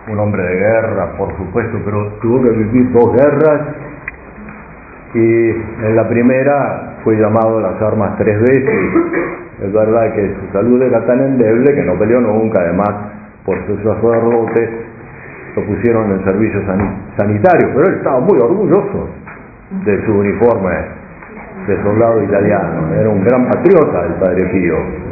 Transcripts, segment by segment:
un hombre de guerra, por supuesto, pero tuvo que vivir 2 guerras y en la primera fue llamado a las armas 3 veces. Es verdad que su salud era tan endeble que no peleó nunca, además por sus sacerdotes lo pusieron en servicio sanitario, pero él estaba muy orgulloso de su uniforme de soldado italiano. Era un gran patriota el Padre Pío.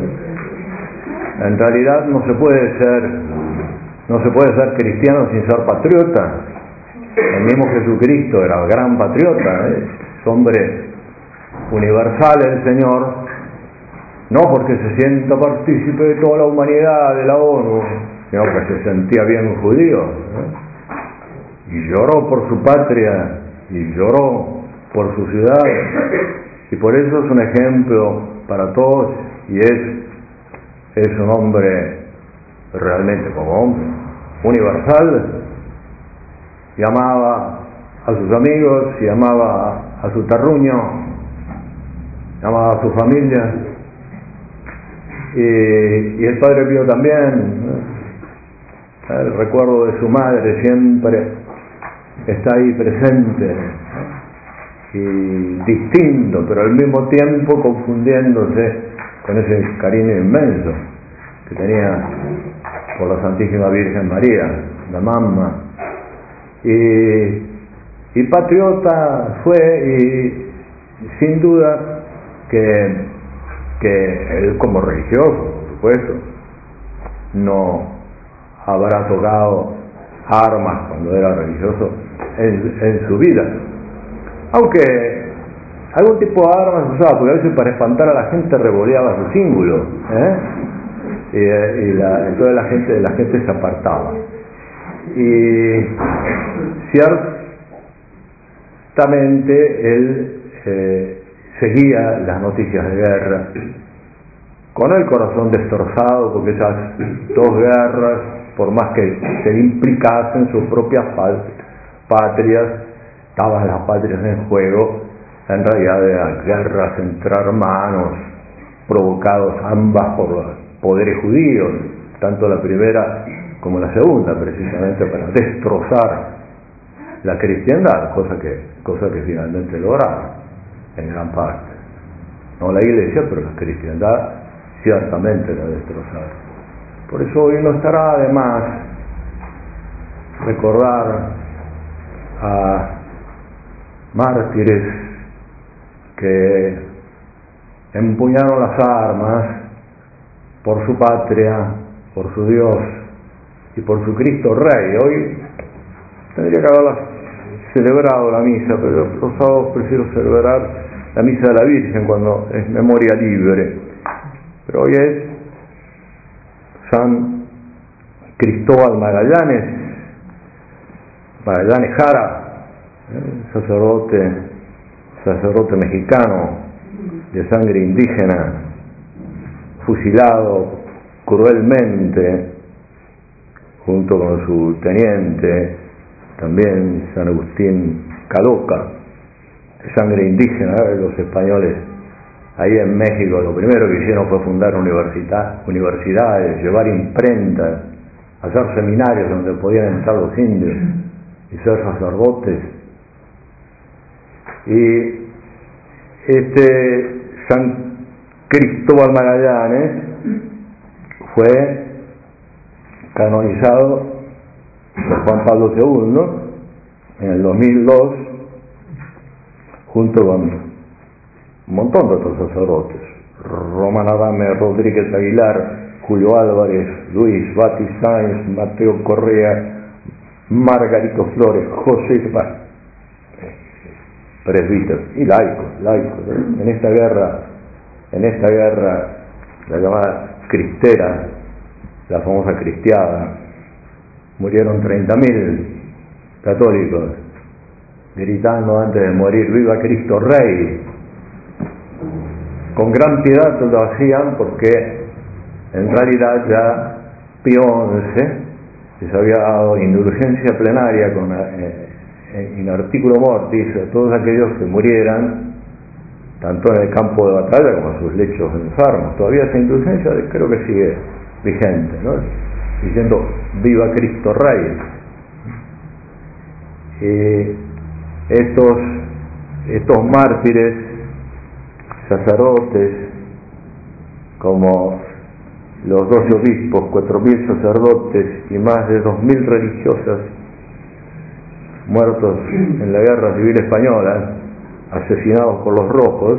En realidad no se puede ser cristiano sin ser patriota. El mismo Jesucristo era gran patriota, es hombre universal el Señor, no porque se sienta partícipe de toda la humanidad, de la ONU, sino que se sentía bien judío, y lloró por su patria, y lloró por su ciudad, y por eso es un ejemplo para todos, y es un hombre realmente como hombre universal, y amaba a sus amigos, y amaba a su terruño, amaba a su familia, y el Padre Pío también. El recuerdo de su madre siempre está ahí presente, y distinto, pero al mismo tiempo confundiéndose con ese cariño inmenso que tenía por la Santísima Virgen María, la mamá. Y patriota fue, y sin duda que él como religioso, por supuesto, no habrá tocado armas cuando era religioso en su vida, aunque algún tipo de armas usaba, porque a veces para espantar a la gente revoleaba su cíngulo, y entonces la gente se apartaba. Y ciertamente él seguía las noticias de guerra con el corazón destrozado, porque esas 2 guerras, por más que se implicasen sus propias patrias, estaban las patrias en juego. En realidad eran guerras entre hermanos, provocados ambas por los poderes judíos, tanto la primera como la segunda, precisamente para destrozar la cristiandad, cosa que finalmente lograron en gran parte. No la iglesia, pero la cristiandad ciertamente la destrozaron. Por eso hoy no estará de más recordar a mártires que empuñaron las armas por su patria, por su Dios y por su Cristo Rey. Hoy tendría que haberla celebrado la misa, pero los sábados prefiero celebrar la misa de la Virgen cuando es memoria libre. Pero hoy es San Cristóbal Magallanes Jara, sacerdote mexicano de sangre indígena, fusilado cruelmente junto con su teniente, también San Agustín Caloca, de sangre indígena. Los españoles ahí en México lo primero que hicieron fue fundar universidades, llevar imprentas, hacer seminarios donde podían entrar los indios y ser sacerdotes. Y San Cristóbal Magallanes fue canonizado por Juan Pablo II en el 2002, junto con un montón de otros sacerdotes: Román Adame, Rodríguez Aguilar, Julio Álvarez, Luis Batis Sáenz, Mateo Correa, Margarito Flores, José presbíteros y laicos. En esta guerra, la llamada cristera, la famosa cristiada, murieron 30.000 católicos gritando antes de morir: ¡Viva Cristo Rey! Con gran piedad lo hacían, porque en realidad ya Pío XI les había dado indulgencia plenaria in articulo mortis a todos aquellos que murieran, tanto en el campo de batalla como en sus lechos enfermos. Todavía esa indulgencia creo que sigue vigente, ¿no? diciendo viva Cristo Rey. Estos mártires sacerdotes, como los 12 obispos, 4.000 sacerdotes y más de 2.000 religiosas muertos en la Guerra Civil Española, asesinados por los rojos,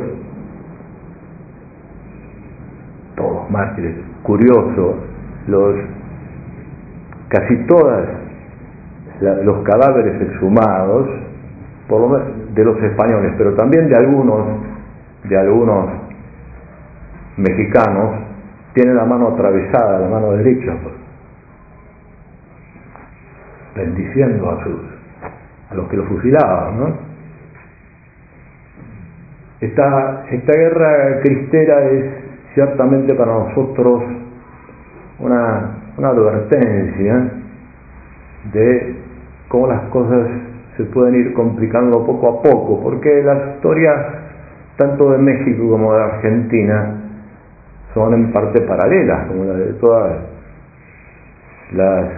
todos mártires. Curioso, casi todas los cadáveres exhumados, por lo menos de los españoles, pero también de algunos mexicanos, tienen la mano atravesada, la mano derecha, bendiciendo a los que lo fusilaban, ¿no? Esta guerra cristera es ciertamente para nosotros una advertencia de cómo las cosas se pueden ir complicando poco a poco, porque las historias tanto de México como de Argentina son en parte paralelas, como la de todas las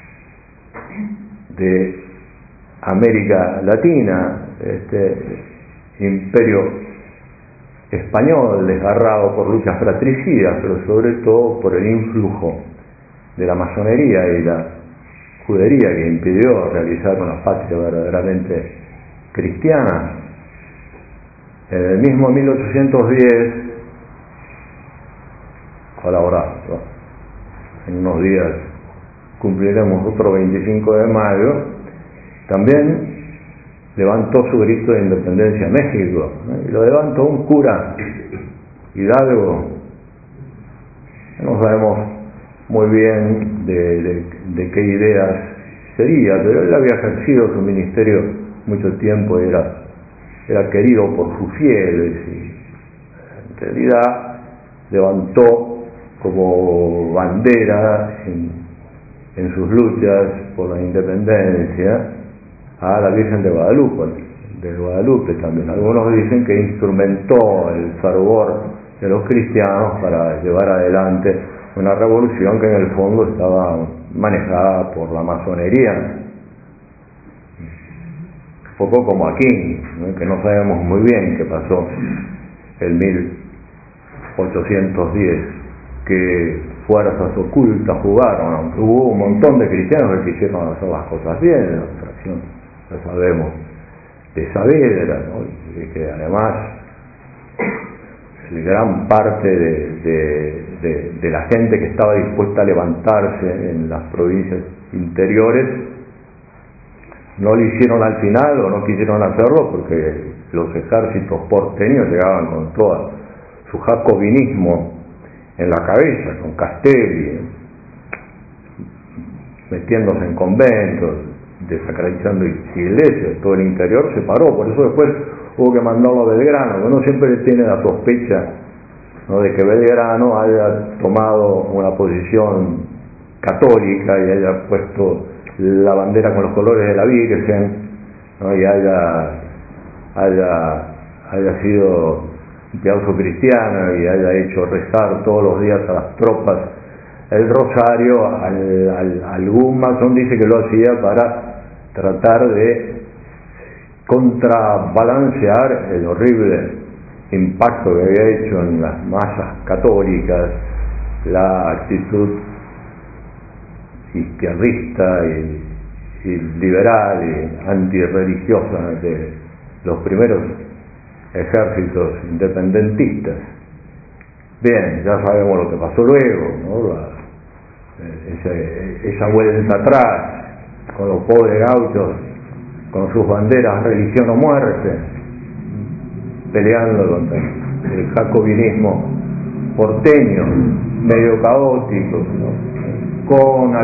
de América Latina, imperio español desgarrado por luchas fratricidas, pero sobre todo por el influjo de la masonería y la judería que impidió realizar una patria verdaderamente cristiana. En el mismo 1810, ahora en unos días cumpliremos otro 25 de mayo, también levantó su grito de independencia México, y lo levantó un cura hidalgo. No sabemos muy bien de qué ideas sería, pero él había ejercido su ministerio mucho tiempo y era querido por sus fieles, y en realidad levantó como bandera en sus luchas por la independencia a la Virgen de Guadalupe también. Algunos dicen que instrumentó el fervor de los cristianos para llevar adelante una revolución que en el fondo estaba manejada por la masonería, un poco como aquí, ¿no? Que no sabemos muy bien qué pasó en 1810, qué fuerzas ocultas jugaron, aunque hubo un montón de cristianos que quisieron hacer las cosas bien. La fracción, ya sabemos, de Saavedra, ¿no? Y que además gran parte de la gente que estaba dispuesta a levantarse en las provincias interiores no lo hicieron al final, o no quisieron hacerlo porque los ejércitos porteños llegaban con todo su jacobinismo en la cabeza, con Castelli, metiéndose en conventos, desacreditando iglesias. Todo el interior se paró. Por eso después hubo que mandarlo a Belgrano. Uno siempre tiene la sospecha, ¿no?, de que Belgrano haya tomado una posición católica y haya puesto la bandera con los colores de la Virgen, ¿no?, y haya sido un piadoso cristiano y haya hecho rezar todos los días a las tropas el rosario. Algún masón dice que lo hacía para tratar de contrabalancear el horrible impacto que había hecho en las masas católicas la actitud izquierdista y liberal y antirreligiosa de los primeros ejércitos independentistas. Bien, ya sabemos lo que pasó luego, ¿no? Esa vuelta atrás con los pobres gauchos con sus banderas religión o muerte, peleando contra el jacobinismo porteño, medio caótico, ¿no?, con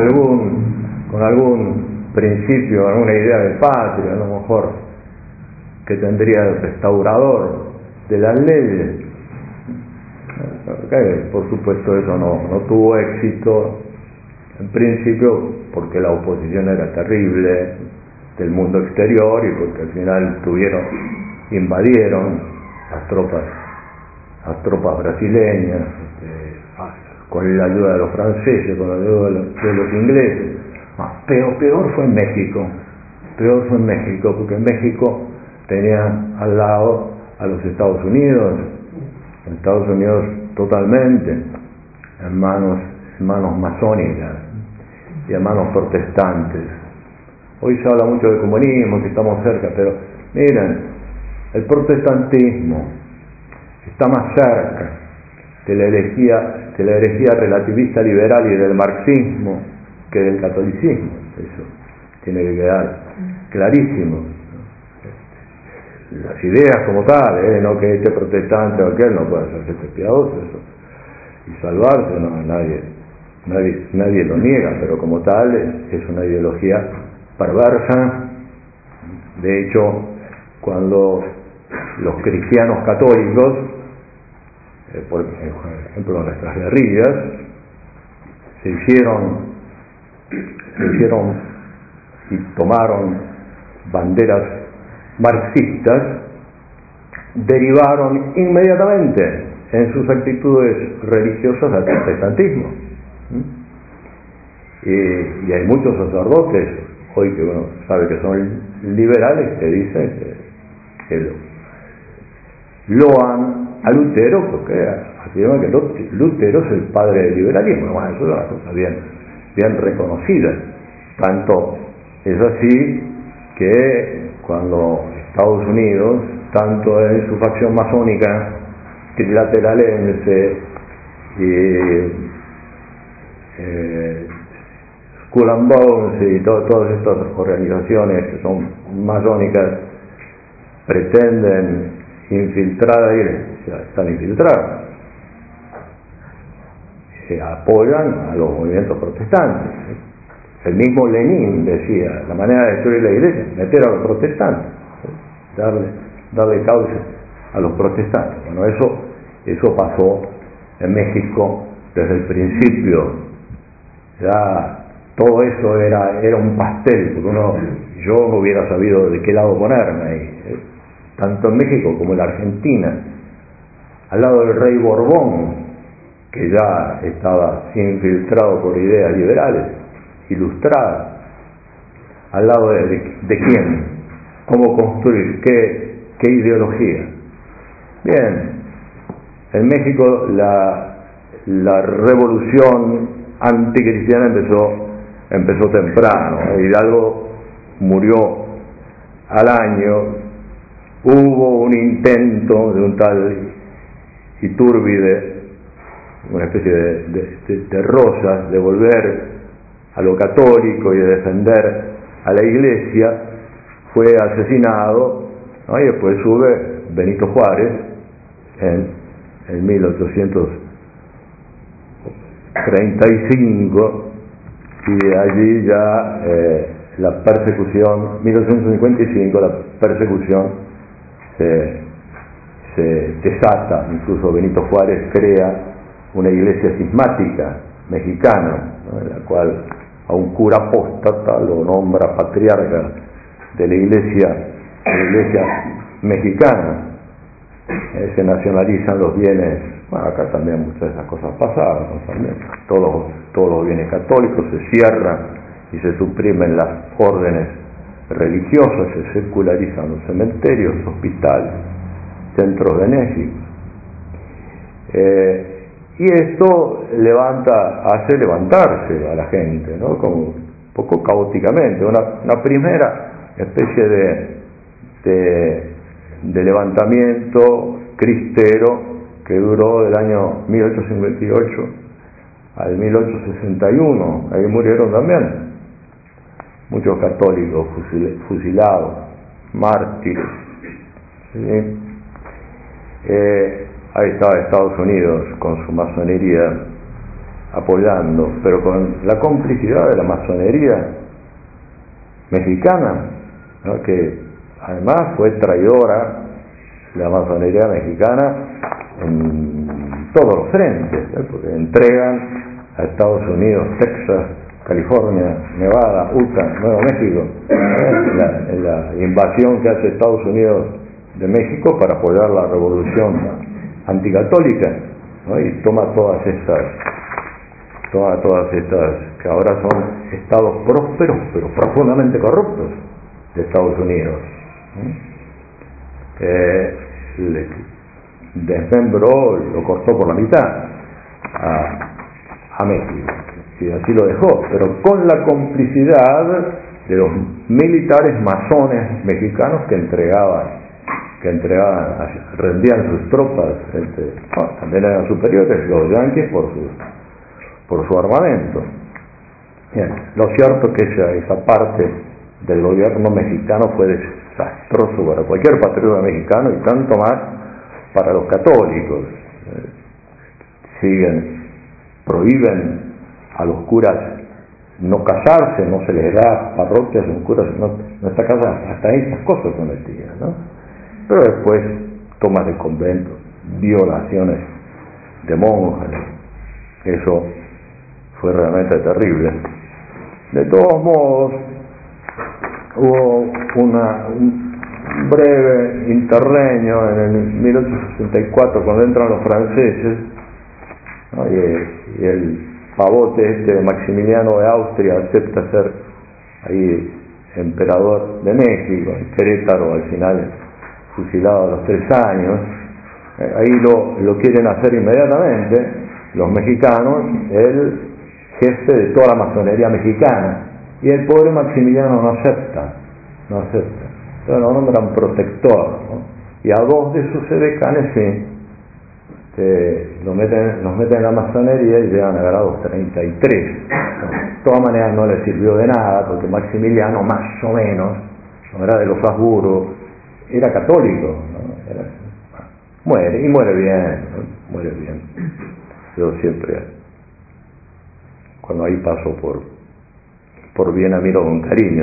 algún principio, alguna idea de patria, a lo mejor, que tendría el restaurador de las leyes. Por supuesto eso no tuvo éxito, en principio porque la oposición era terrible del mundo exterior y porque al final invadieron las tropas brasileñas, con la ayuda de los franceses, con la ayuda de los ingleses. Peor fue en México. Peor fue en México, porque en México tenían al lado a los Estados Unidos totalmente en manos masónicas y en manos protestantes. Hoy se habla mucho de comunismo, que estamos cerca, pero miren, el protestantismo está más cerca de la herejía relativista liberal y del marxismo que del catolicismo. Eso tiene que quedar clarísimo. Las ideas como tal, no que este protestante o aquel no puede hacerse piadoso eso, y salvarse, no, nadie lo niega, pero como tal es una ideología perversa. De hecho, cuando los cristianos católicos, por ejemplo en nuestras guerrillas, se hicieron y tomaron banderas marxistas, derivaron inmediatamente en sus actitudes religiosas al protestantismo. Y hay muchos sacerdotes hoy que uno sabe que son liberales, que dicen que loan a Lutero porque afirman que Lutero es el padre del liberalismo. Bueno, eso es una cosa bien reconocida. Tanto es así que cuando Estados Unidos, tanto en su facción masónica trilateralense y Skull and Bones y todas estas organizaciones que son masónicas pretenden infiltrar a la iglesia, están infiltrados, apoyan a los movimientos protestantes. El mismo Lenin decía, la manera de destruir la iglesia es meter a los protestantes, darle causa a los protestantes. Bueno, eso pasó en México desde el principio. Ya todo eso era un pastel, porque yo no hubiera sabido de qué lado ponerme ahí, tanto en México como en la Argentina, al lado del rey Borbón, que ya estaba infiltrado por ideas liberales, ilustradas, al lado de quién, cómo construir, qué ideología. Bien, en México la revolución anticristiana empezó temprano. Hidalgo murió al año. Hubo un intento de un tal Iturbide, una especie de Rosas, de volver a lo católico y de defender a la iglesia. Fue asesinado, ¿no? Y después sube Benito Juárez en 1835, y allí ya la persecución, 1855, la persecución se desata. Incluso Benito Juárez crea una iglesia cismática mexicana, ¿no? En la cual a un cura apóstata lo nombra patriarca de la iglesia mexicana. Se nacionalizan los bienes. Bueno, acá también muchas de esas cosas pasaron, ¿no? También todos los bienes católicos se cierran y se suprimen las órdenes religiosas, se secularizan los cementerios, hospitales, centros benéficos. Y esto hace levantarse a la gente, ¿no? Como un poco caóticamente, una primera especie de levantamiento cristero que duró del año 1858 al 1861. Ahí murieron también muchos católicos fusilados, mártires, ¿sí? Ahí estaba Estados Unidos con su masonería apoyando, pero con la complicidad de la masonería mexicana, ¿no? Que además fue traidora la masonería mexicana en todos los frentes, ¿eh? Porque entregan a Estados Unidos, Texas, California, Nevada, Utah, Nuevo México, en la invasión que hace Estados Unidos de México para apoyar la revolución anticatólica, ¿no? Y toma todas estas todas estas, que ahora son estados prósperos, pero profundamente corruptos, de Estados Unidos. Le desmembró, lo cortó por la mitad a México, y así lo dejó, pero con la complicidad de los militares masones mexicanos que rendían sus tropas, también eran superiores los yanquis por su armamento. Bien, lo cierto es que esa parte del gobierno mexicano fue desastroso para cualquier patriota mexicano y tanto más para los católicos. Prohíben a los curas no casarse, no se les da parroquias, un cura no está casado, hasta esas cosas son metidas, ¿no? Pero después tomas de conventos, violaciones de monjas, eso fue realmente terrible. De todos modos, hubo un breve interregno en el 1864 cuando entran los franceses, ¿no? y el pavote de Maximiliano de Austria acepta ser ahí emperador de México, en Querétaro, al final fusilado a los 3 años. Ahí lo quieren hacer inmediatamente los mexicanos el jefe de toda la masonería mexicana, y el pobre Maximiliano no acepta, entonces lo nombran protector, ¿no? Y a 2 de sus edecanes los meten en la masonería y llegan a grados 33. No, de todas maneras no le sirvió de nada, porque Maximiliano más o menos no era de los Habsburgo, era católico, ¿no? Muere bien, ¿no? Muere bien. Yo siempre, cuando ahí paso por Viena, miro con cariño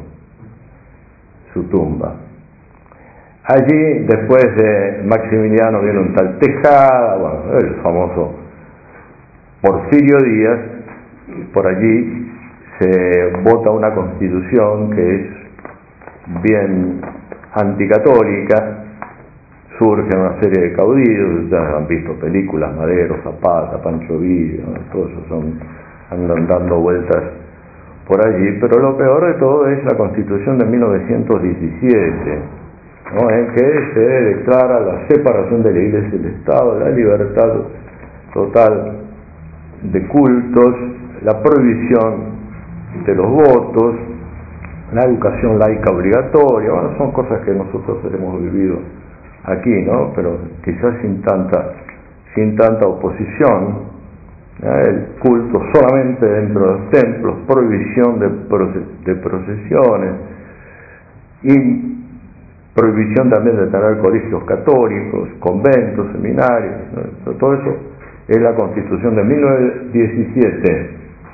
su tumba. Allí, después de Maximiliano, viene un tal Tejada, bueno, el famoso Porfirio Díaz. Por allí se vota una constitución que es bien anticatólica. Surgen una serie de caudillos, ustedes han visto películas, Madero, Zapata, Pancho Villa, ¿no? Todos esos andan dando vueltas por allí, pero lo peor de todo es la Constitución de 1917, ¿no? En que se declara la separación de la Iglesia y del Estado, la libertad total de cultos, la prohibición de los votos, la educación laica obligatoria. Bueno, son cosas que nosotros hemos vivido aquí, ¿no? Pero quizás sin tanta oposición. El culto solamente dentro de los templos, prohibición de procesiones y prohibición también de tener colegios católicos, conventos, seminarios, ¿no? Todo eso es la Constitución de 1917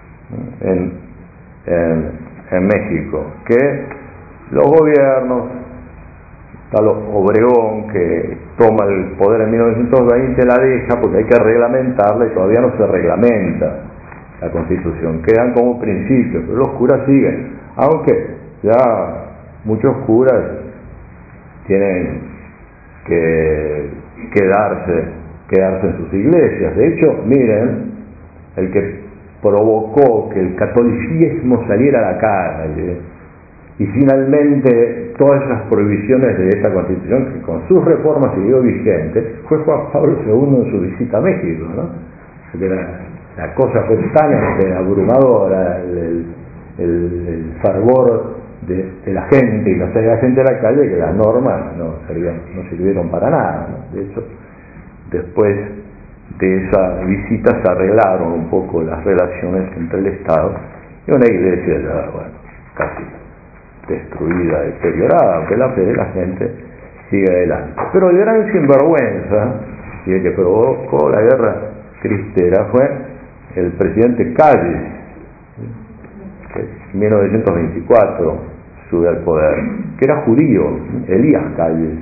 en México, que los gobiernos, tal Obregón, que toma el poder en 1920, la deja porque hay que reglamentarla y todavía no se reglamenta la Constitución, quedan como principios, pero los curas siguen, aunque ya muchos curas tienen que quedarse en sus iglesias. De hecho, miren, el que provocó que el catolicismo saliera a la calle y finalmente todas esas prohibiciones de esta Constitución, que con sus reformas siguió vigente, fue Juan Pablo II en su visita a México, ¿no? La cosa fue tan abrumadora, el fervor de la gente y la salida de la gente a la calle, que las normas no sirvieron para nada, ¿no? De hecho, después de esa visita se arreglaron un poco las relaciones entre el Estado y una iglesia ya, bueno, casi destruida, deteriorada, aunque la fe de la gente sigue adelante. Pero el gran sinvergüenza y el que provocó la guerra cristera fue el presidente Calles, que en 1924 sube al poder, que era judío, Elías Calles,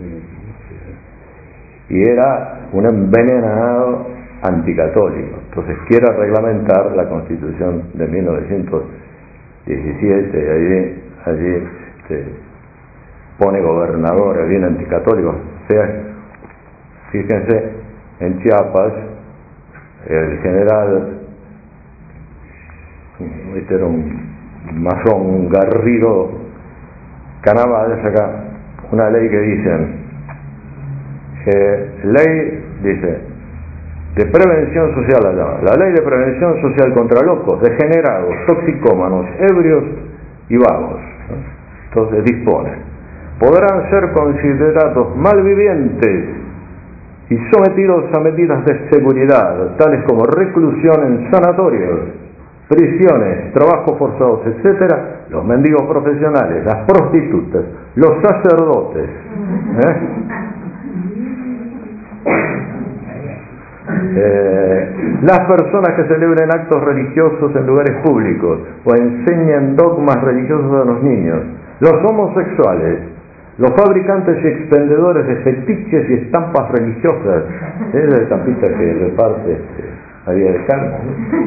y era un envenenado anticatólico. Entonces quiere reglamentar la Constitución de 1917 y allí pone gobernadores bien anticatólicos. O sea, fíjense, en Chiapas el general Este era un masón, un Garrido Canavales, acá una ley que dicen, ley, dice, de prevención social, la ley de prevención social contra locos, degenerados, toxicómanos, ebrios y vagos, ¿no? Entonces dispone, podrán ser considerados malvivientes y sometidos a medidas de seguridad, tales como reclusión en sanatorios, prisiones, trabajos forzados, etcétera, los mendigos profesionales, las prostitutas, los sacerdotes, las personas que celebren actos religiosos en lugares públicos o enseñan dogmas religiosos a los niños, los homosexuales, los fabricantes y expendedores de fetiches y estampas religiosas, es la estampita que reparte María de Carmen,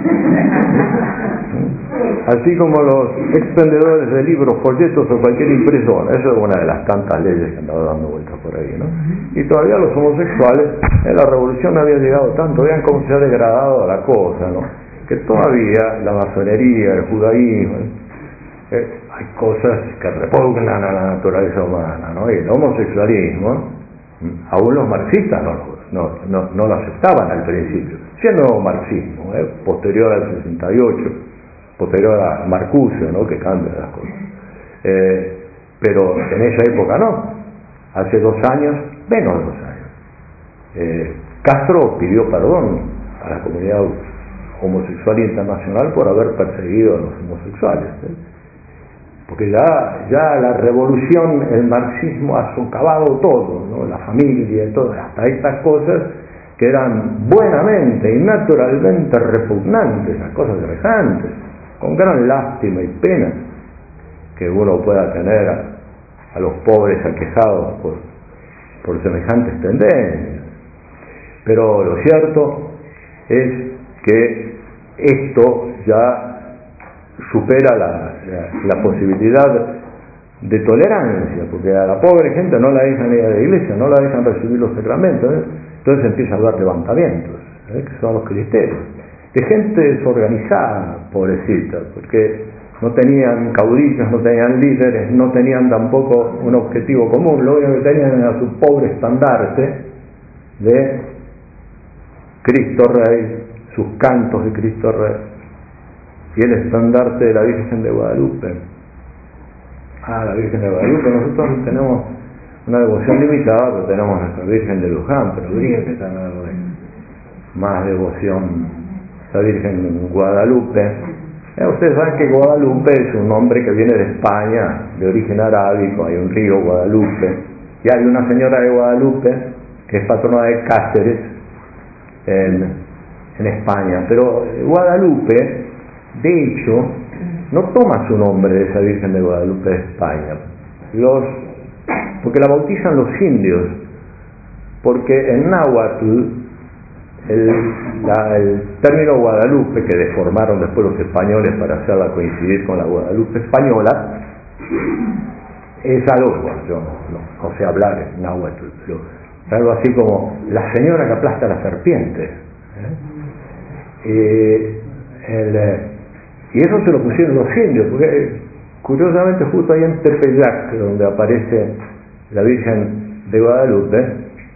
así como los expendedores de libros, folletos o cualquier impresora. Eso es una de las tantas leyes que andaba dando vueltas por ahí, ¿no? Y todavía los homosexuales, en la revolución no había llegado tanto, vean cómo se ha degradado la cosa, ¿no? Que todavía la masonería, el judaísmo, hay cosas que repugnan a la naturaleza humana, ¿no? Y el homosexualismo, aún los marxistas no lo aceptaban al principio, siendo marxismo, posterior al 68, posterior a Marcuse, ¿no? Que cambia las cosas, pero en esa época no, hace 2 años, menos de 2 años, Castro pidió perdón a la comunidad homosexual internacional por haber perseguido a los homosexuales, porque ya la revolución, el marxismo ha socavado todo, ¿no? La familia, todo, hasta estas cosas que eran buenamente y naturalmente repugnantes, las cosas semejantes, con gran lástima y pena que uno pueda tener a los pobres aquejados por semejantes tendencias. Pero lo cierto es que esto ya supera la posibilidad de tolerancia, porque a la pobre gente no la dejan ir a la iglesia, no la dejan recibir los sacramentos, entonces empieza a haber levantamientos, que son los cristeros, de gente desorganizada, pobrecita, porque no tenían caudillos, no tenían líderes, no tenían tampoco un objetivo común, lo único que tenían era su pobre estandarte de Cristo Rey, sus cantos de Cristo Rey, y el estandarte de la Virgen de Guadalupe. La Virgen de Guadalupe, nosotros tenemos una devoción limitada, pero tenemos nuestra Virgen de Luján, pero diría que también más devoción la Virgen de Guadalupe. Ustedes saben que Guadalupe es un nombre que viene de España, de origen arábico, hay un río Guadalupe, y hay una señora de Guadalupe que es patrona de Cáceres en España, pero Guadalupe, de hecho, no toma su nombre de esa Virgen de Guadalupe de España, porque la bautizan los indios, porque en náhuatl el término Guadalupe, que deformaron después los españoles para hacerla coincidir con la Guadalupe española, es algo, bueno, yo no sé hablar en náhuatl, pero es algo así como la señora que aplasta la serpiente, y eso se lo pusieron los indios, porque curiosamente justo ahí en Tepeyac, donde aparece la Virgen de Guadalupe,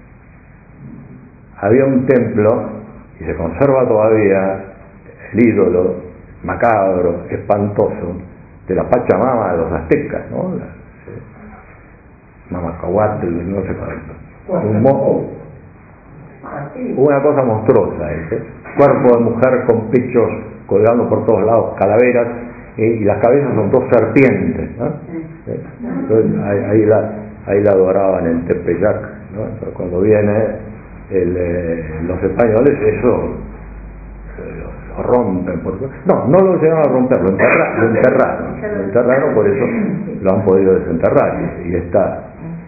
había un templo, y se conserva todavía el ídolo macabro, espantoso, de la Pachamama de los aztecas, ¿no? Mamacahuatl, no sé cuánto. Una cosa monstruosa, cuerpo de mujer con pechos colgando por todos lados, calaveras, y las cabezas son 2 serpientes, ¿no? Entonces ahí la adoraban en Tepeyac, ¿no? Entonces, cuando viene los españoles, eso lo rompen, no lo llegaron a romper, lo enterraron, por eso lo han podido desenterrar, y está.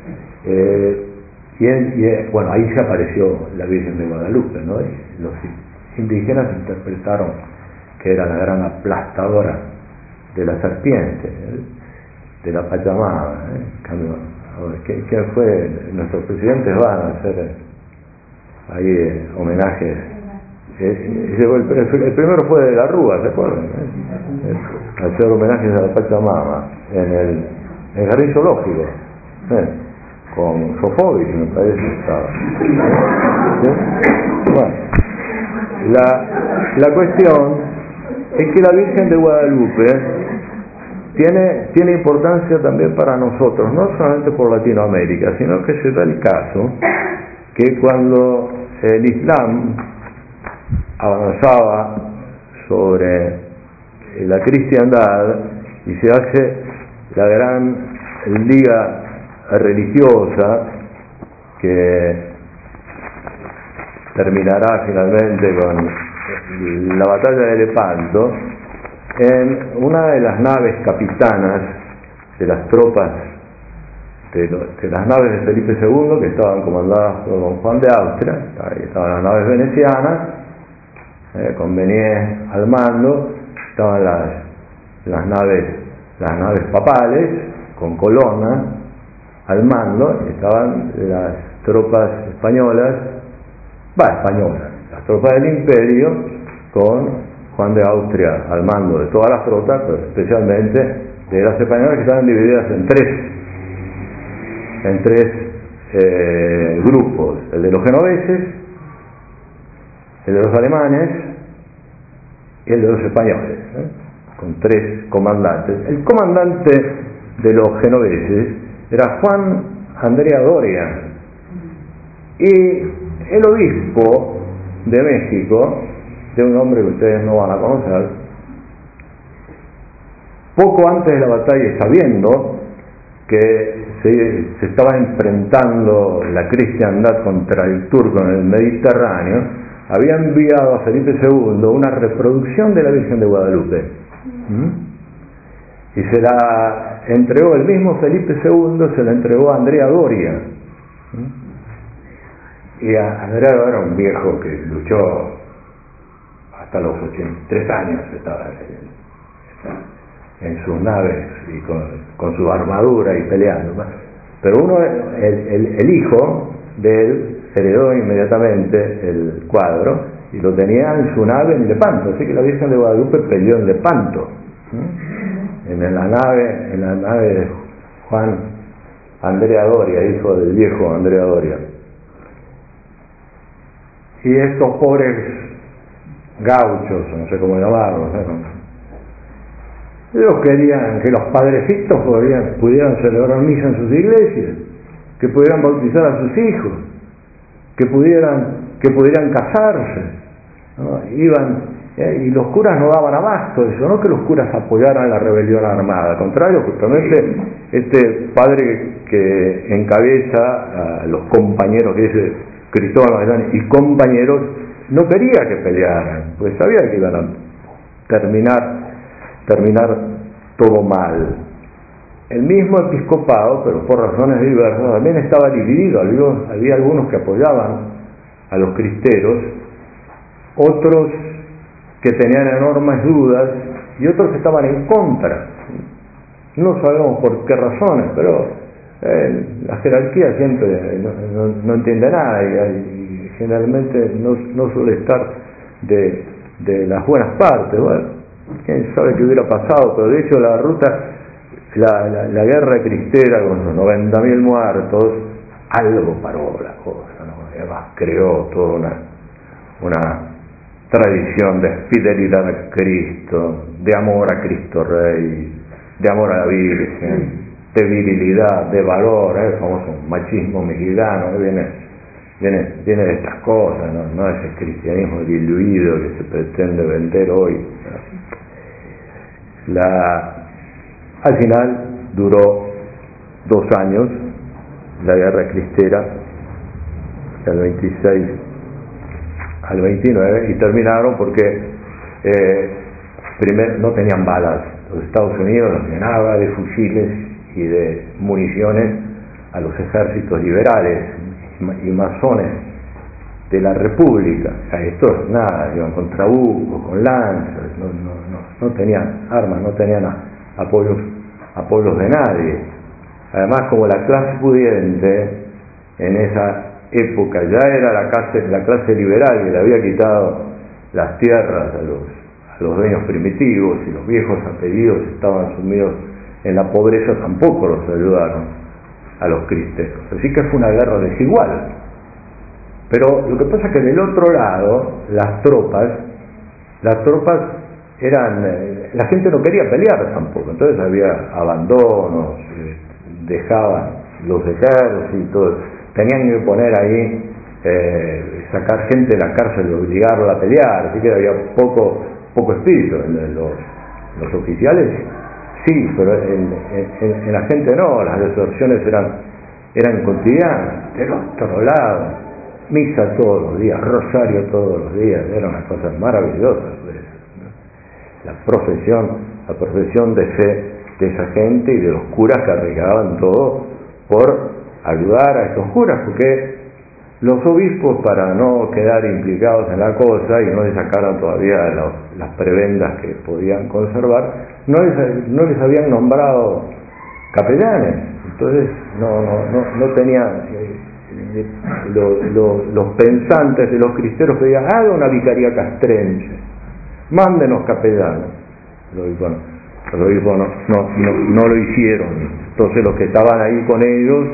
Bueno, ahí se apareció la Virgen de Guadalupe, ¿no? Y los indígenas interpretaron que era la gran aplastadora de la serpiente, de la Pachamama. ¿Quién fue? Nuestros presidentes van a hacer ahí homenajes el primero fue de la Rúa, ¿se acuerdan? Hacer homenajes a la Pachamama en el Jardín Zoológico, con Sofovich, me parece que estaba. Bueno, la cuestión es que la Virgen de Guadalupe tiene importancia también para nosotros, no solamente por Latinoamérica, sino que se da el caso que cuando el Islam avanzaba sobre la cristiandad y se hace la gran liga religiosa que terminará finalmente con la batalla de Lepanto, en una de las naves capitanas de las tropas de las naves de Felipe II, que estaban comandadas por don Juan de Austria, estaban las naves venecianas, con Benier al mando, estaban las naves papales, con Colonna al mando, y estaban las tropas españolas, las tropas del imperio, con Juan de Austria al mando de todas las tropas, pero especialmente de las españolas, que estaban divididas en tres grupos: el de los genoveses, el de los alemanes y el de los españoles, con tres comandantes. El comandante de los genoveses era Juan Andrea Doria, y el obispo de México, de un hombre que ustedes no van a conocer, poco antes de la batalla, sabiendo que se estaba enfrentando la cristiandad contra el turco en el Mediterráneo, había enviado a Felipe II una reproducción de la Virgen de Guadalupe, y se la entregó el mismo Felipe II, se la entregó a Andrea Doria. Y Andrea Doria era un viejo que luchó hasta los 83 años, estaba en sus naves y con su armadura y peleando. Pero el hijo de él heredó inmediatamente el cuadro y lo tenía en su nave en Lepanto, así que la Virgen de Guadalupe peleó en Lepanto, en la nave de Juan Andrea Doria, hijo del viejo Andrea Doria. Y estos pobres gauchos, no sé cómo llamarlos, ellos querían que los padrecitos pudieran celebrar misa en sus iglesias, que pudieran bautizar a sus hijos, que pudieran casarse, ¿no? Y los curas no daban abasto de eso, no que los curas apoyaran la rebelión armada, al contrario, justamente este padre que encabeza a los compañeros, que dice Cristóbal Magallanes y compañeros, no quería que pelearan, pues sabía que iban a terminar todo mal. El mismo episcopado, pero por razones diversas, también estaba dividido. Había algunos que apoyaban a los cristeros, otros que tenían enormes dudas y otros estaban en contra. No sabemos por qué razones, pero la jerarquía siempre no entiende nada y generalmente no suele estar de las buenas partes. Bueno, quién sabe qué hubiera pasado, pero de hecho la guerra cristera con los 90.000 muertos algo paró la cosa, ¿no? Además creó toda una tradición de fidelidad a Cristo, de amor a Cristo Rey, de amor a la Virgen, de virilidad, de valor, el famoso machismo mexicano, viene de estas cosas, no ese cristianismo diluido que se pretende vender hoy. Al final duró 2 años la guerra cristera, del 26 al 29, y terminaron porque primero no tenían balas. Los Estados Unidos los llenaba de fusiles y de municiones a los ejércitos liberales y masones de la República. Estos nada, iban con trabucos, con lanzas, no tenían armas, no tenían apoyos de nadie. Además, como la clase pudiente en esa época ya era la clase liberal que le había quitado las tierras a los dueños primitivos, y los viejos apellidos estaban sumidos en la pobreza, tampoco los ayudaron a los cristeros. Así que fue una guerra desigual. Pero lo que pasa es que del otro lado, las tropas eran, la gente no quería pelear tampoco, entonces había abandonos, dejaban los ejércitos, tenían que poner ahí, sacar gente de la cárcel y obligarla a pelear, así que había poco espíritu. En los oficiales sí, pero en la gente no, las deserciones eran cotidianas. Del otro lado, misa todos los días, rosario todos los días, eran unas cosas maravillosas. La profesión de fe de esa gente y de los curas que arriesgaban todo por ayudar a estos curas, porque los obispos, para no quedar implicados en la cosa y no les sacaran todavía las prebendas que podían conservar, no les habían nombrado capellanes. Entonces no tenían, los pensantes de los cristeros pedían: haga una vicaría castrense, mándenos capellanes. Los obispos no lo hicieron. Entonces los que estaban ahí con ellos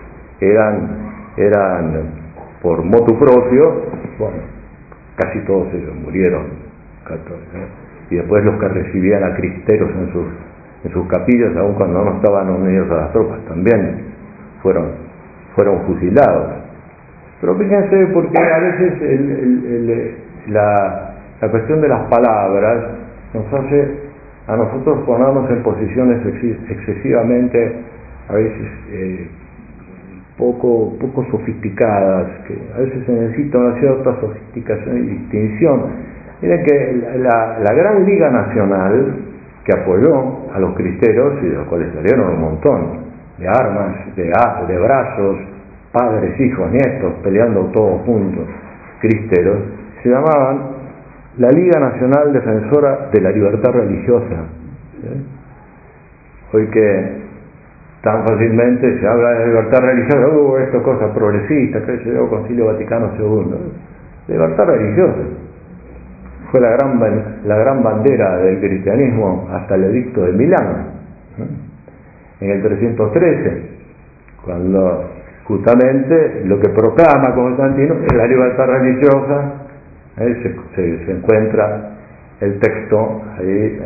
eran por motu propio, bueno, casi todos ellos murieron católicos, ¿no? Y después los que recibían a cristeros en sus capillas, aun cuando no estaban unidos a las tropas, también fueron fusilados. Pero fíjense, porque a veces la cuestión de las palabras nos hace a nosotros ponernos en posiciones excesivamente, a veces poco sofisticadas, que a veces se necesita una cierta sofisticación y distinción. Miren que la gran Liga Nacional, que apoyó a los cristeros, y de los cuales salieron un montón de armas, de brazos, padres, hijos, nietos, peleando todos juntos, cristeros, se llamaban la Liga Nacional Defensora de la Libertad Religiosa. ¿Sí? Hoy que tan fácilmente se habla de libertad religiosa, esto es cosa progresista, que se dio Concilio Vaticano II. Libertad religiosa fue la gran bandera del cristianismo hasta el edicto de Milán, en el 313, cuando justamente lo que proclama Constantino es la libertad religiosa. Se encuentra el texto ahí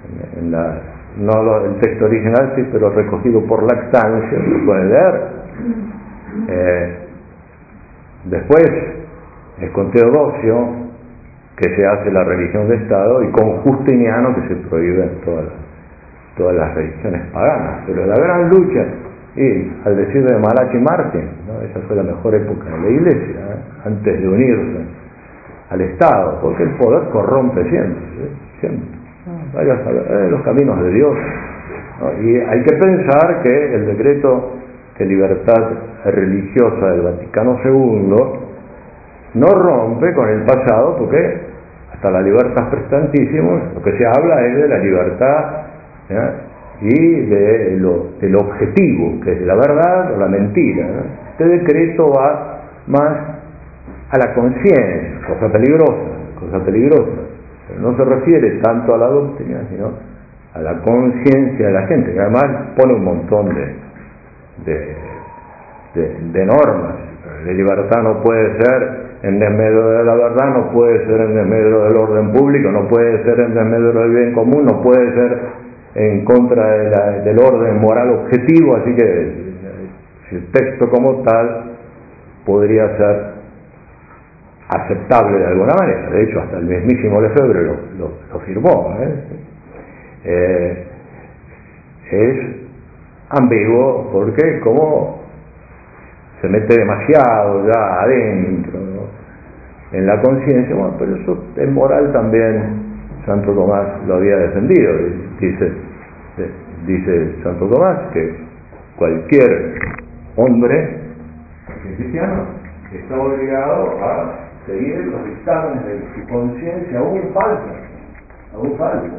no el texto original, sí, pero recogido por Lactancio, se puede leer. Después es con Teodosio que se hace la religión de Estado, y con Justiniano que se prohíben todas las religiones paganas. Pero la gran lucha, y al decir de Malachi Martin, ¿no? Esa fue la mejor época de la Iglesia, antes de unirse al Estado, porque el poder corrompe siempre. Vaya a saber, los caminos de Dios, ¿no? Y hay que pensar que el decreto de libertad religiosa del Vaticano II no rompe con el pasado, porque hasta la libertad prestantísimo lo que se habla es de la libertad, ¿ya? Y del objetivo, que es la verdad o la mentira, ¿no? Este decreto va más a la conciencia, cosa peligrosa. Pero no se refiere tanto a la doctrina, sino a la conciencia de la gente, que además pone un montón de normas. La libertad no puede ser en desmedro de la verdad, no puede ser en desmedro del orden público, no puede ser en desmedro del bien común, no puede ser en contra del orden moral objetivo. Así que el texto como tal podría ser aceptable de alguna manera. De hecho, hasta el mismísimo Lefebvre lo firmó. Es ambiguo porque como se mete demasiado ya adentro, ¿no?, en la conciencia. Bueno, pero eso es moral también. Santo Tomás lo había defendido. Dice Santo Tomás que cualquier hombre cristiano está obligado a seguir los dictámenes de su conciencia, aún falsa,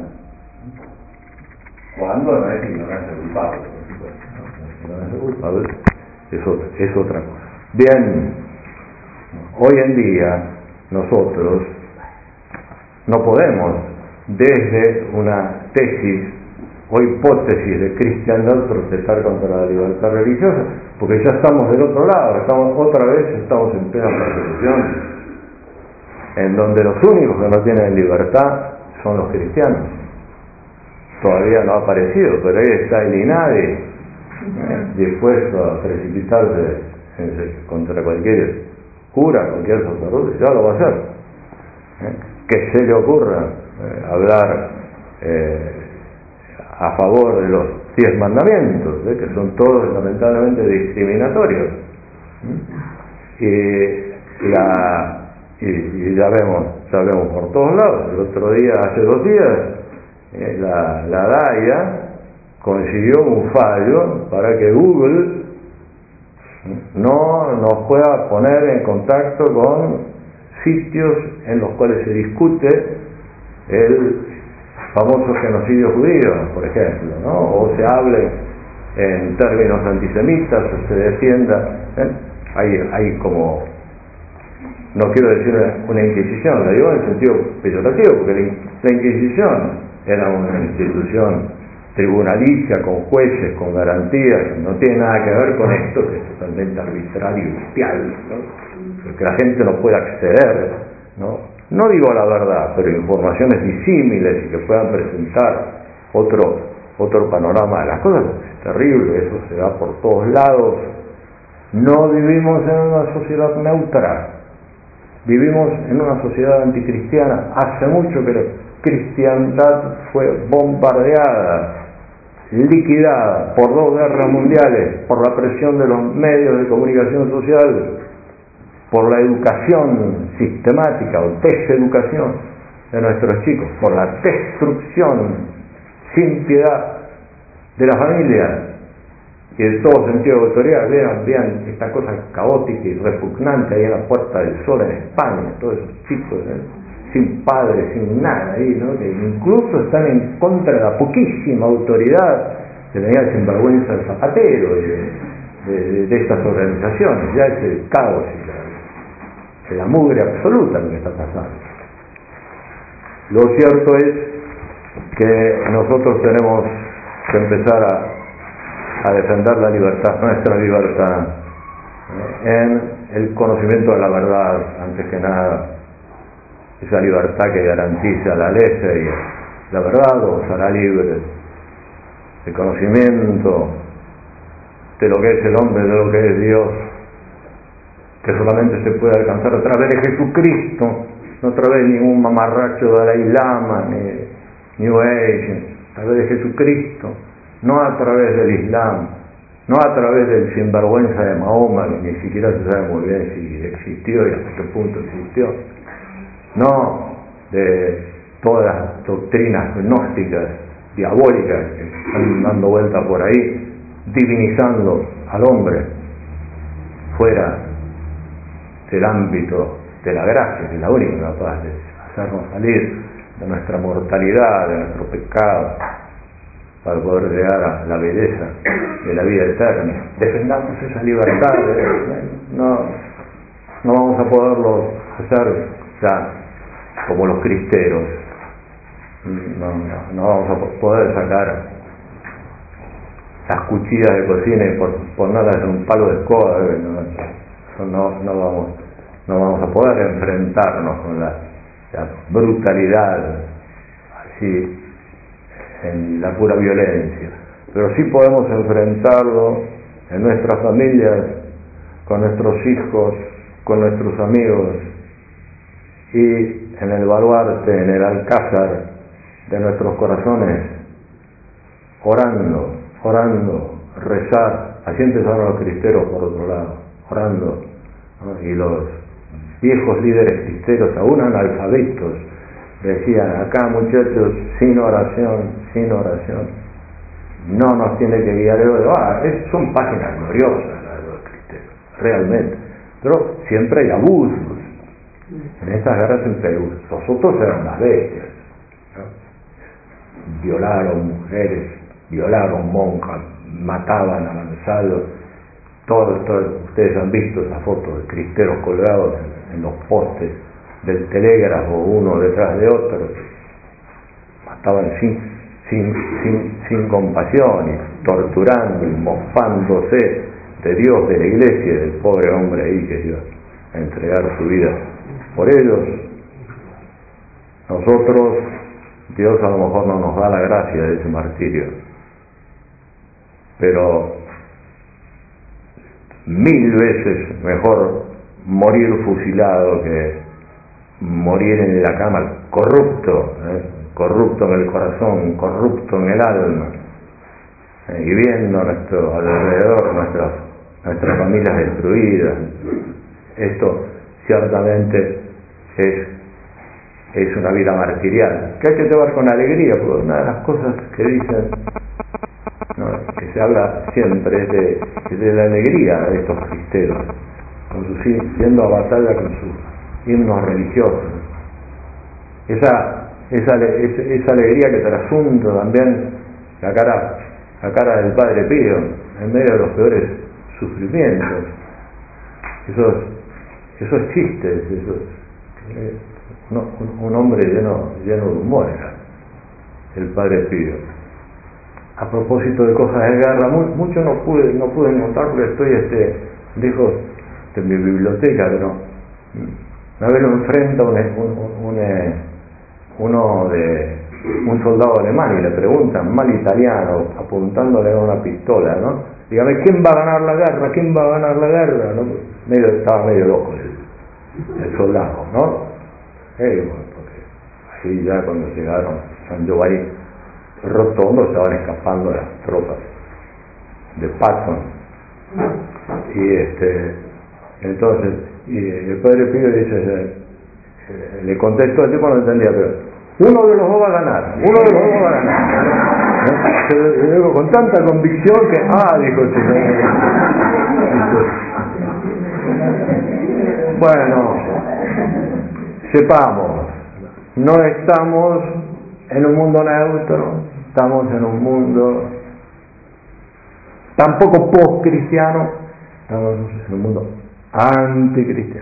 cuando no es ignorancia culpable, por supuesto, ¿no? Ignorancia culpable es otra cosa. Bien, hoy en día nosotros no podemos desde una tesis o hipótesis de cristiandad protestar contra la libertad religiosa, porque ya estamos del otro lado, estamos en plena persecución, en donde los únicos que no tienen libertad son los cristianos. Todavía no ha aparecido, pero ahí está el INADI, dispuesto a precipitarse contra cualquier cura, cualquier sacerdote, ya lo va a hacer. Que se le ocurra hablar a favor de los 10 mandamientos, que son todos lamentablemente discriminatorios. Y ya vemos por todos lados. El otro día, hace 2 días, la DAIA consiguió un fallo para que Google no nos pueda poner en contacto con sitios en los cuales se discute el famoso genocidio judío, por ejemplo, ¿no? O se hable en términos antisemitas, o se defienda. Hay como, no quiero decir una inquisición, la digo en sentido peyorativo, porque la Inquisición era una institución tribunalicia, con jueces, con garantías, que no tiene nada que ver con esto, que es totalmente arbitrario y bestial, ¿no? Que la gente no puede acceder, no digo la verdad, pero informaciones disímiles y que puedan presentar otro panorama de las cosas. Es terrible, eso se da por todos lados. No vivimos en una sociedad neutra, vivimos en una sociedad anticristiana. Hace mucho que la cristiandad fue bombardeada, liquidada por 2 guerras mundiales, por la presión de los medios de comunicación social, por la educación sistemática o deseducación de nuestros chicos, por la destrucción sin piedad de la familia y de todo sentido de autoridad. Vean esta cosa caótica y repugnante ahí en la Puerta del Sol en España, todos esos chicos sin padres, sin nada ahí, ¿no? Que incluso están en contra de la poquísima autoridad que tenía el sinvergüenza del Zapatero de estas organizaciones. Ya es el caos y la mugre absoluta lo que está pasando. Lo cierto es que nosotros tenemos que empezar a defender la libertad, nuestra libertad, en el conocimiento de la verdad, antes que nada. Esa libertad que garantiza la ley y la verdad os hará libres. El conocimiento de lo que es el hombre, de lo que es Dios, que solamente se puede alcanzar a través de Jesucristo, no a través de ningún mamarracho Dalai Lama, ni New Age, a través de Jesucristo, no a través del Islam, no a través del sinvergüenza de Mahoma, que ni siquiera se sabe muy bien si existió y hasta qué punto existió, no de todas las doctrinas gnósticas, diabólicas, que están dando vuelta por ahí, divinizando al hombre fuera del ámbito de la gracia, que es la única capaz de hacernos salir de nuestra mortalidad, de nuestro pecado, para poder llegar a la belleza de la vida eterna. Defendamos esa libertad, no vamos a poderlo hacer ya como los cristeros, no vamos a poder sacar las cuchillas de cocina y ponerlas en un palo de escoba, no vamos a poder enfrentarnos con la brutalidad así en la pura violencia, pero sí podemos enfrentarlo en nuestras familias, con nuestros hijos, con nuestros amigos y en el baluarte, en el alcázar de nuestros corazones, orando, rezar. Así empezaron los cristeros por otro lado, orando, ¿no? Y los viejos líderes cristeros, aún analfabetos, decían: acá, muchachos, sin oración, no nos tiene que guiar. Son páginas gloriosas las de los cristeros, realmente, pero siempre hay abusos. En estas guerras siempre hay abusos. Los otros eran las bestias, ¿no? Violaron mujeres, violaron monjas, mataban avanzados. Todos ustedes han visto esas fotos de cristeros colgados en los postes del telégrafo, uno detrás de otro, mataban sin compasión y torturando y mofándose de Dios, de la iglesia, del pobre hombre ahí que iba a entregar su vida por ellos. Nosotros, Dios a lo mejor no nos da la gracia de ese martirio, pero 1000 veces mejor morir fusilado que morir en la cama corrupto, corrupto en el corazón, corrupto en el alma, y viendo a nuestro alrededor nuestras familias destruidas. Esto ciertamente es una vida martirial, que hay que llevar con alegría, porque una de las cosas que dicen, ¿no?, que se habla siempre es de la alegría de estos cristeros, yendo a batalla con sus himnos religiosos. Esa alegría que trasunta también la cara del Padre Pío en medio de los peores sufrimientos. Eso es chiste, un hombre lleno de humor era el Padre Pío. A propósito de cosas de guerra, mucho no pude encontrar porque estoy lejos de mi biblioteca, pero una vez lo enfrenta un soldado alemán y le preguntan, mal italiano, apuntándole a una pistola, ¿no? Dígame, ¿quién va a ganar la guerra? ¿Quién va a ganar la guerra? ¿No? Estaba medio loco el soldado, ¿no? Porque así ya cuando llegaron a San Giovanni Rotondo estaban escapando las tropas de Patton. Y entonces el Padre Pío dice, le contestó, el tipo no entendía, pero uno de los dos va a ganar, ¿no? Y luego con tanta convicción que, dijo el señor. Bueno, sepamos, no estamos en un mundo neutro, estamos en un mundo tampoco post-cristiano, estamos en un mundo anticristiano.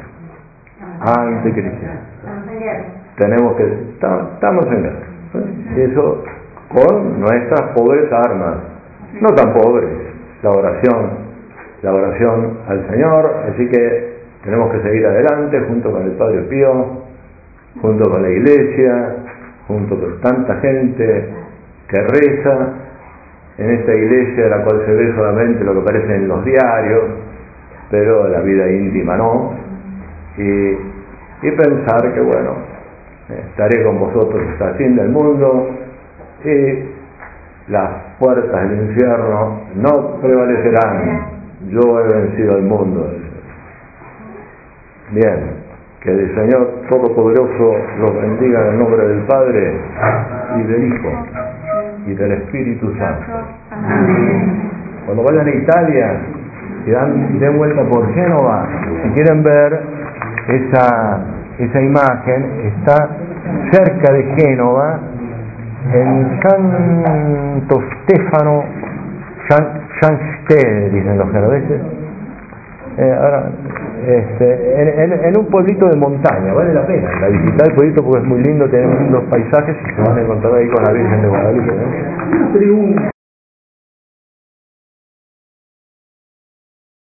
Estamos en guerra. Eso con nuestras pobres armas, no tan pobres, la oración al Señor. Así que tenemos que seguir adelante junto con el Padre Pío, junto con la iglesia, junto con tanta gente que reza en esta iglesia de la cual se ve solamente lo que aparece en los diarios, pero la vida íntima no, y pensar que bueno, estaré con vosotros hasta el fin del mundo y las puertas del infierno no prevalecerán, yo he vencido al mundo. Bien, que el Señor Todopoderoso los bendiga en el nombre del Padre y del Hijo y del Espíritu Santo. Cuando vayan a Italia y den vuelta por Génova, si quieren ver esa imagen, está cerca de Génova, en Santo Stefano, San Stede, dicen los genoveses, en un pueblito de montaña. Vale la pena la visitar el pueblito porque es muy lindo, tiene lindos paisajes y se van a encontrar ahí con la Virgen de Guadalupe, ¿no?